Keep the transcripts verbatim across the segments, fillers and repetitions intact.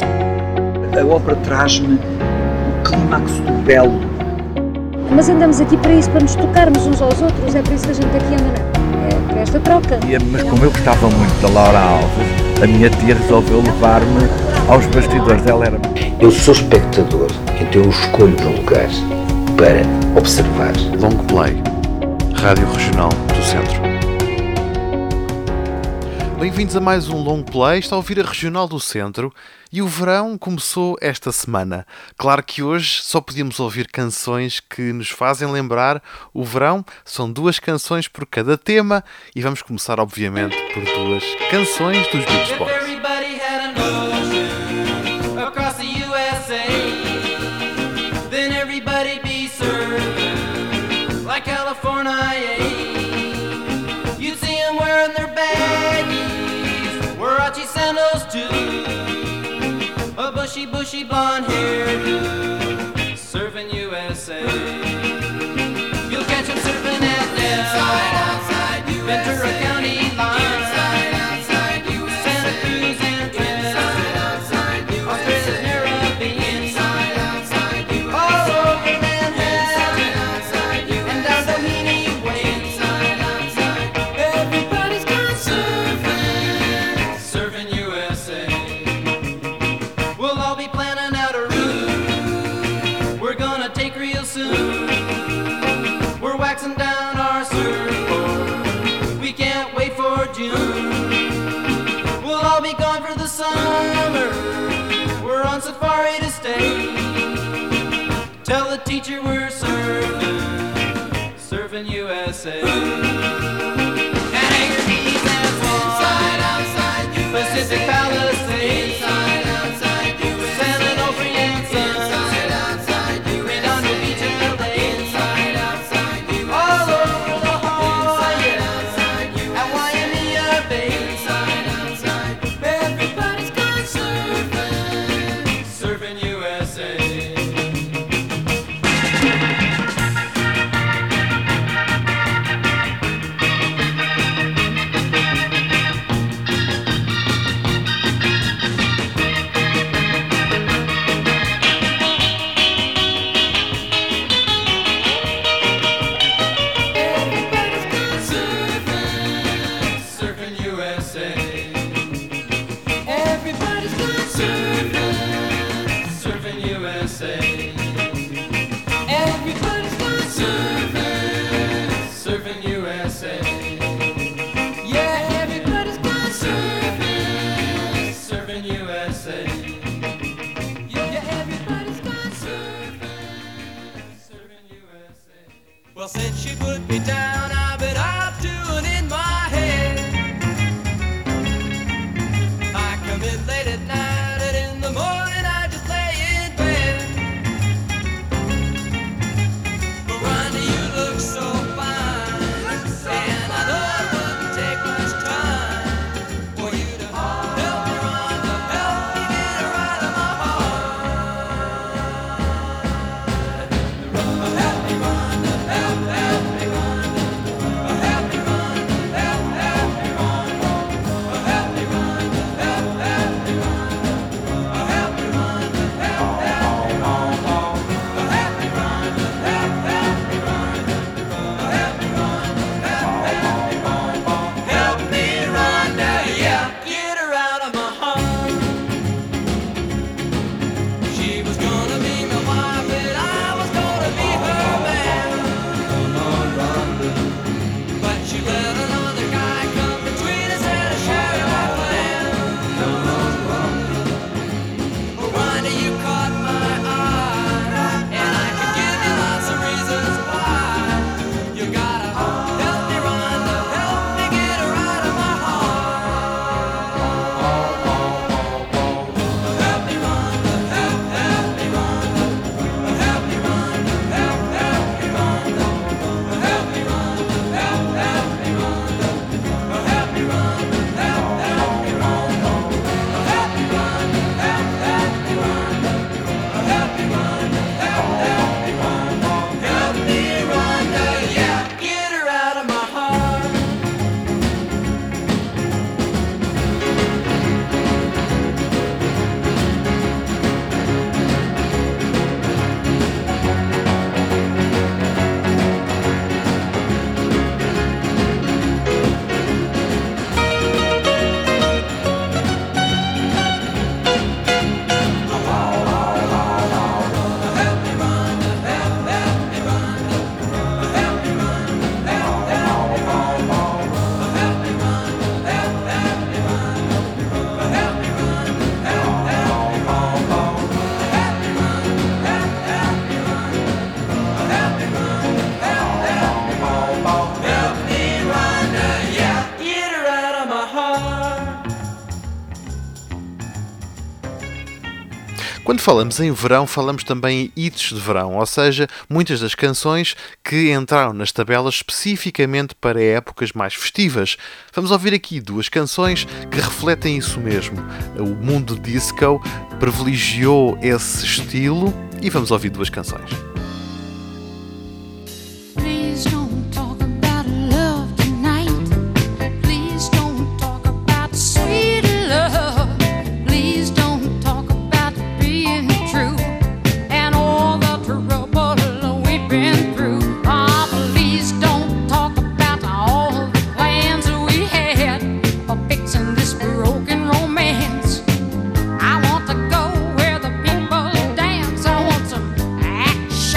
A ópera traz-me o clímax do belo. Mas andamos aqui para isso, para nos tocarmos uns aos outros, é por isso que a gente aqui anda, não? É para esta troca. E, mas como eu gostava muito da Laura Alves, a minha tia resolveu levar-me aos bastidores. Ela era... Eu sou espectador, então eu escolho um lugar para observar. Long Play, Rádio Regional do Centro. Bem-vindos a mais um Long Play. Está a ouvir a Regional do Centro e o verão começou esta semana. Claro que hoje só podíamos ouvir canções que nos fazem lembrar o verão. São duas canções por cada tema e vamos começar, obviamente, por duas canções dos Beach Boys. Sandals too, a bushy, bushy blonde hairdo, surfing U S A. You'll catch him surfing at Del, Ventura County line, inside, outside, U S A. Santa Cruz and Trent, outside, Australia's Caribbean, inside, outside, U S A. All over Manhattan, outside, and down Doheny Way, inside, outside. Everybody's gone surfing, surfing U S A. We'll all be planning out a route we're gonna take real soon. We're waxing down our surfboard, we can't wait for June. We'll all be gone for the summer, we're on safari to stay. Tell the teacher we're surfing, surfing U S A. And Anchor Keys and Swan, inside, outside, U S A. Pacific Palisades, inside, outside, U S A. San Onofre and Sun, inside, outside, U S A. Redondo Beach, L A, inside, outside, U S A. All over La Jolla, inside, outside, U S A. At Waimea Bay, inside, outside. Everybody's gone surfing, surfing U S A. Quando falamos em verão, falamos também em hits de verão, ou seja, muitas das canções que entraram nas tabelas especificamente para épocas mais festivas. Vamos ouvir aqui duas canções que refletem isso mesmo. O mundo disco privilegiou esse estilo e vamos ouvir duas canções. Please don't talk about love tonight. Please don't talk about sweet love. Please don't talk about being true and all the trouble we've been through. Ah, please don't talk about all the plans we had for fixing this broken romance. I want to go where the people dance. I want some action.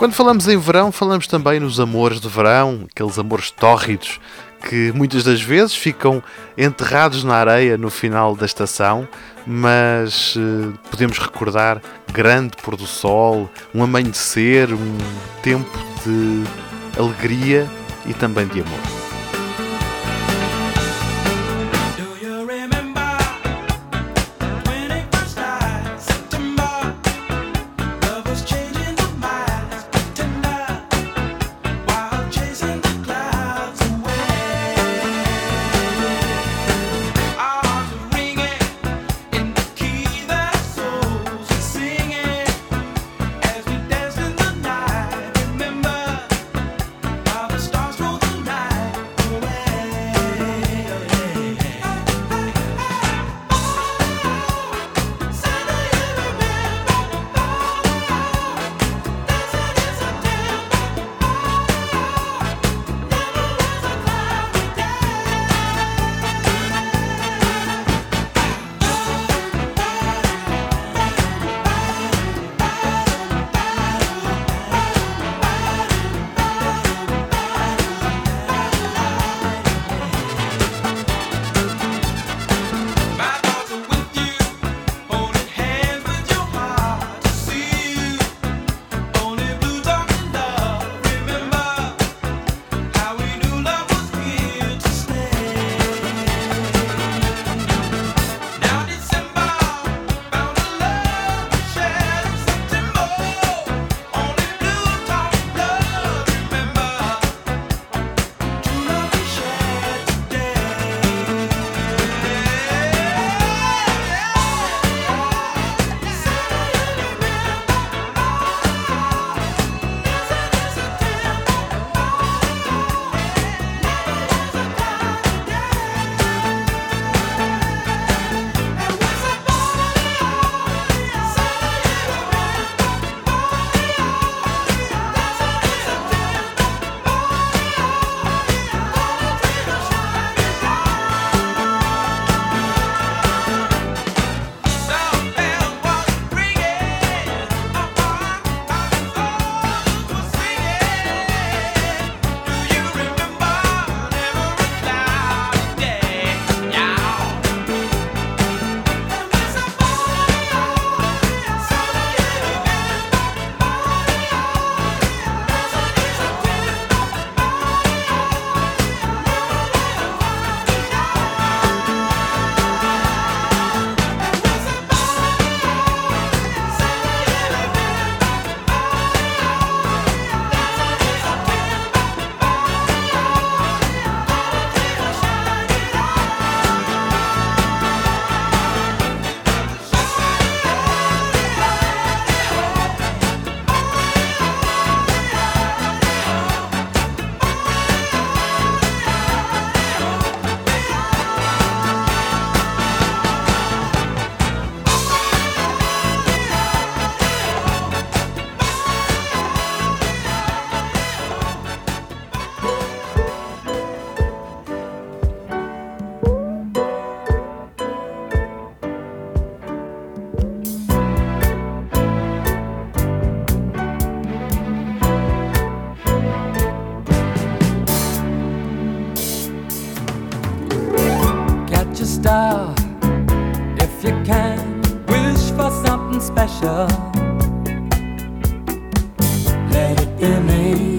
Quando falamos em verão, falamos também nos amores de verão, aqueles amores tórridos que muitas das vezes ficam enterrados na areia no final da estação, mas eh, podemos recordar grande pôr do sol, um amanhecer, um tempo de alegria e também de amor. Do you remember when it first started? September, love was changing the minds, pretender, while chasing the clouds away. Our hearts were ringing in the key that souls were singing as we danced in the night. Remember how the stars rolled the night away. My thoughts are with you, holding hands with your heart to see you. Only blue dark love. Remember how we knew love was here to stay. Now December found a love we shared in September. Only blue dark love. Remember true love we shared today. Sound bell was ringing, our hearts were singing. Do you remember never a cloudy day? Yeah. It's a Catch a star if you can. Wish for something special. Let it be me.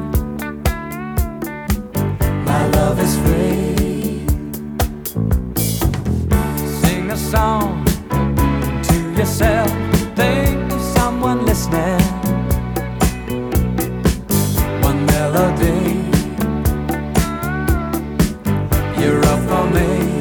My love is free. Sing a song to yourself. Think of someone listening. One melody. You're up for me.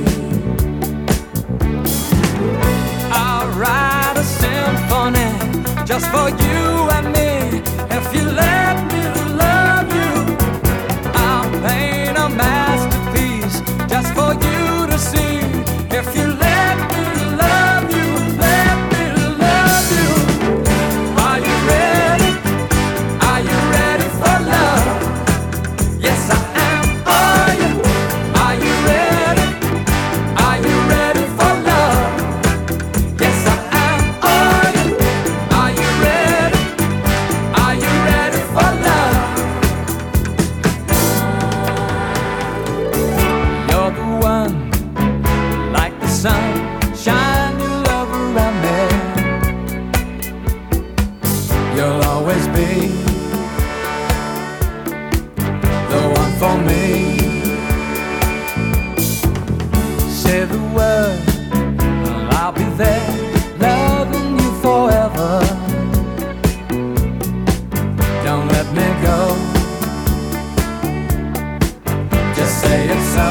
I'll write a symphony just for you and me. If you let me love you, I'll paint a masterpiece just for you to see. If you let me love you, let me love you. Are you ready? Are you ready for love? Yes, I am. Are you? Are you ready? Are you ready for love? Yes, I am. Are you? Are you ready? sunshine, your love around me. You'll always be the one for me. Say the word, and I'll be there, loving you forever. Don't let me go, just say it so.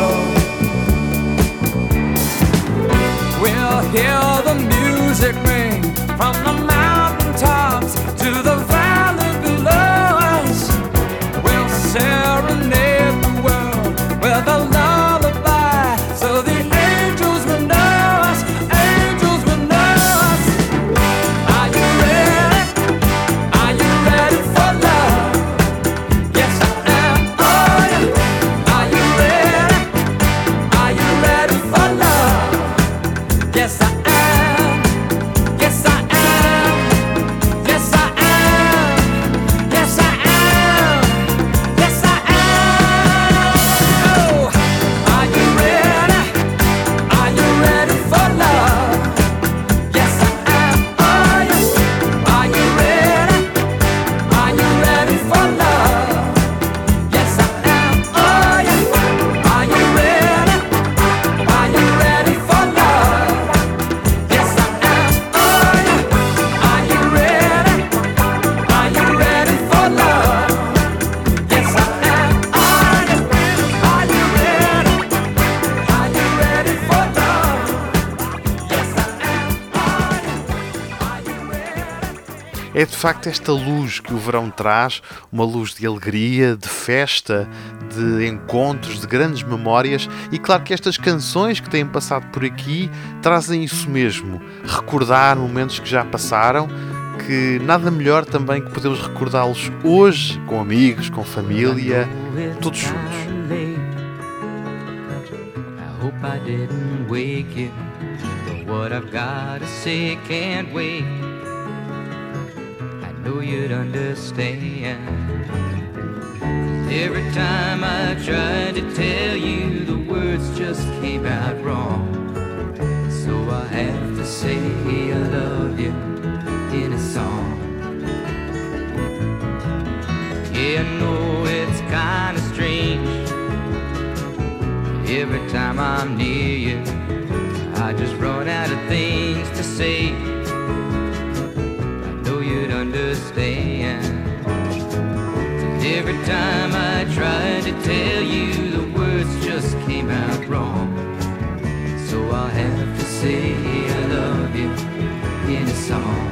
We'll hear the music ring from the mountain tops to the valley below us. We'll serenade the world with a lullaby, so the angels will know us, angels will know us. Are you ready? Are you ready for love? Yes, I am. Oh, yeah. Are you ready? Are you ready for love? Yes, I am. Yes, I am. Yes, I am. Yes, I am. Yes, I am. Oh, are you ready? Are you ready for love? Yes, I am. Oh, yes. Are you ready? Are you ready for love? Yes, I am. Oh, yes. Are you ready? Are you ready for love? Yes, I am. Oh, yeah. Are you ready? Are you ready for love? Yes, I am. Oh, yeah. Are you ready? Are you ready for love? Yes, I am. Oh, yeah. Are you ready? É de facto esta luz que o verão traz, uma luz de alegria, de festa, de encontros, de grandes memórias, e claro que estas canções que têm passado por aqui trazem isso mesmo, recordar momentos que já passaram, que nada melhor também que podemos recordá-los hoje, com amigos, com família, todos juntos. I hope I didn't wake you, but what I've got to say can't wait. I know you'd understand. Every time I tried to tell you, the words just came out wrong. So I have to say I love you in a song. Yeah, I know it's kinda strange. Every time I'm near you, I just run out of things to say. I know you'd understand. Every time I tried to tell you, the words just came out wrong. So I'll have to say I love you in a song.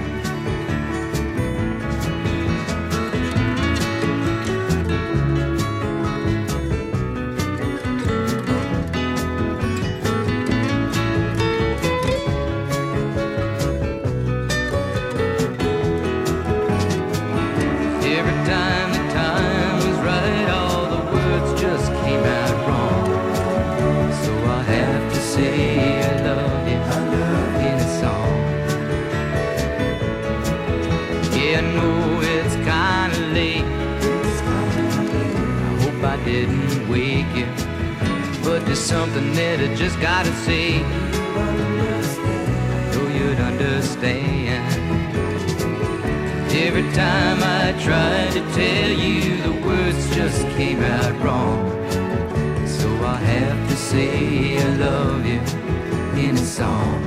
Every time the time was right, all the words just came out wrong. So I have to say I love you in a song. Yeah, I know it's kinda late. I hope I didn't wake you, but there's something that I just gotta say. I know you'd understand. Every time I tried to tell you, the words just came out wrong. So I have to say I love you in a song.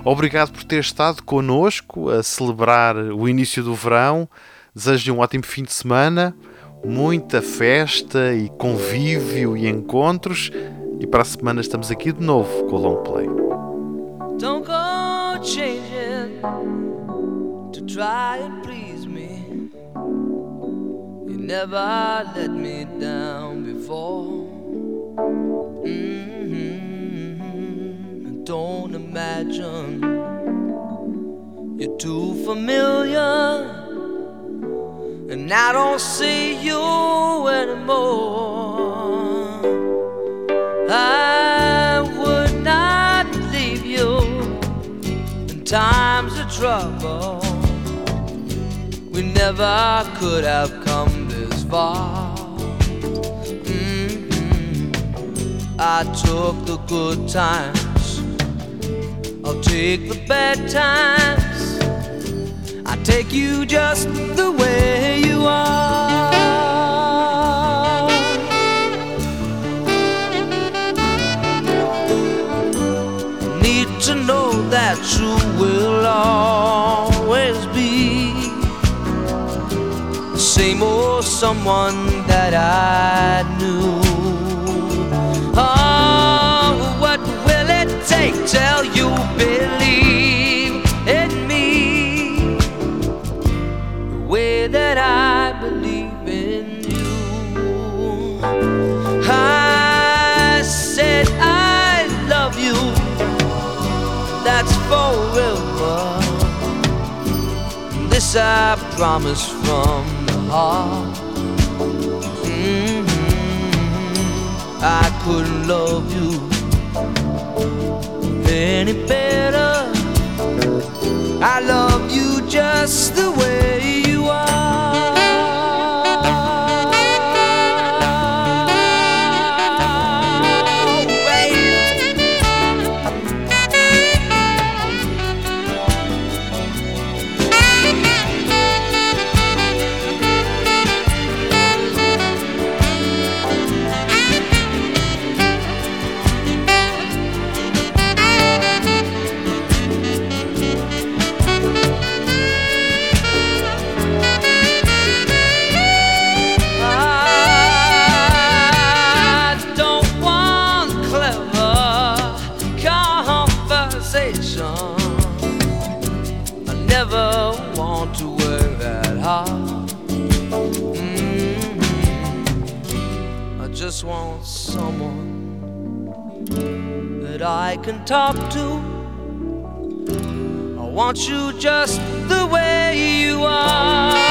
Obrigado por ter estado connosco a celebrar o início do verão. Desejo-lhe um ótimo fim de semana, muita festa e convívio e encontros. E para a semana estamos aqui de novo com o Long Play. Don't go changing to try and please me. You never let me down before. Mm-hmm. Don't imagine you're too familiar, and I don't see you anymore. I would not leave you in times of trouble. We never could have come this far. Mm-hmm. I took the good times, I'll take the bad times. I take you just the way you are. Need to know that you will always be the same old someone that I knew. Oh, what will it take till you believe in me the way that I believe in you? I said I love you, that's forever. This I promise from the heart. Mm-hmm. I couldn't love you any better. I love you just the way you are. Just want someone that I can talk to. I want you just the way you are.